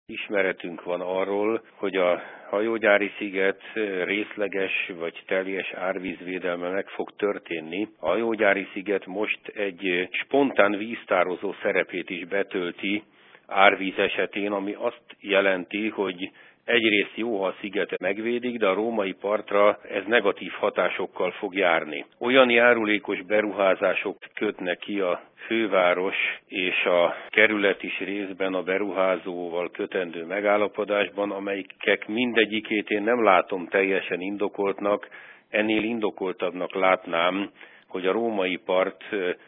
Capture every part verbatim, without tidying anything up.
Ismeretünk van arról, hogy a hajógyári sziget részleges vagy teljes árvízvédelme meg fog történni. A hajógyári sziget most egy spontán víztározó szerepét is betölti árvíz esetén, ami azt jelenti, hogy egyrészt jó, ha a szigetet megvédik, de a római partra ez negatív hatásokkal fog járni. Olyan járulékos beruházások kötnek ki a főváros és a kerület is részben a beruházóval kötendő megállapodásban, amelyek mindegyikét én nem látom teljesen indokoltnak, ennél indokoltabbnak látnám, hogy a római part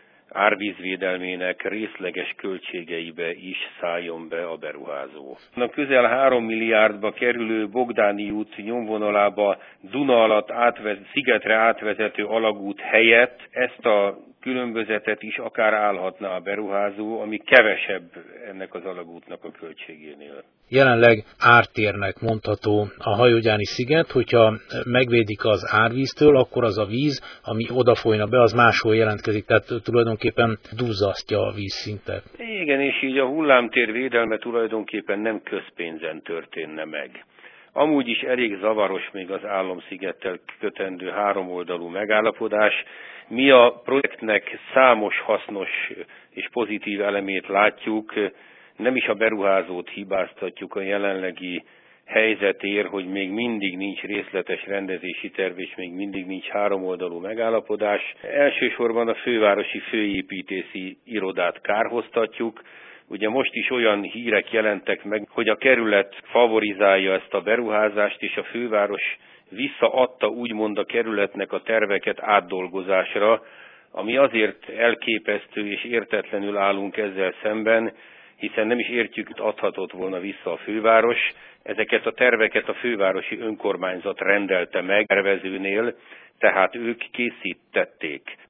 árvízvédelmének részleges költségeibe is szálljon be a beruházó. A közel három milliárdba kerülő Bogdáni út nyomvonalába Duna alatt átvezet, szigetre átvezető alagút helyett ezt a különbözetet is akár állhatna a beruházó, ami kevesebb ennek az alagútnak a költségénél. Jelenleg ártérnek mondható a hajógyári sziget, hogyha megvédik az árvíztől, akkor az a víz, ami oda folyna be, az máshol jelentkezik, tehát tulajdonképpen duzzasztja a vízszintet. Igen, és így a hullámtér védelme tulajdonképpen nem közpénzen történne meg. Amúgy is elég zavaros még az Álomszigettel kötendő háromoldalú megállapodás. Mi a projektnek számos hasznos és pozitív elemét látjuk, nem is a beruházót hibáztatjuk a jelenlegi helyzetért, hogy még mindig nincs részletes rendezési terv, és még mindig nincs háromoldalú megállapodás. Elsősorban a fővárosi főépítési irodát kárhoztatjuk. Ugye most is olyan hírek jelentek meg, hogy a kerület favorizálja ezt a beruházást, és a főváros visszaadta úgymond a kerületnek a terveket átdolgozásra, ami azért elképesztő és értetlenül állunk ezzel szemben, hiszen nem is értjük, hogy adhatott volna vissza a főváros. Ezeket a terveket a fővárosi önkormányzat rendelte meg tervezőnél, tehát ők készítették.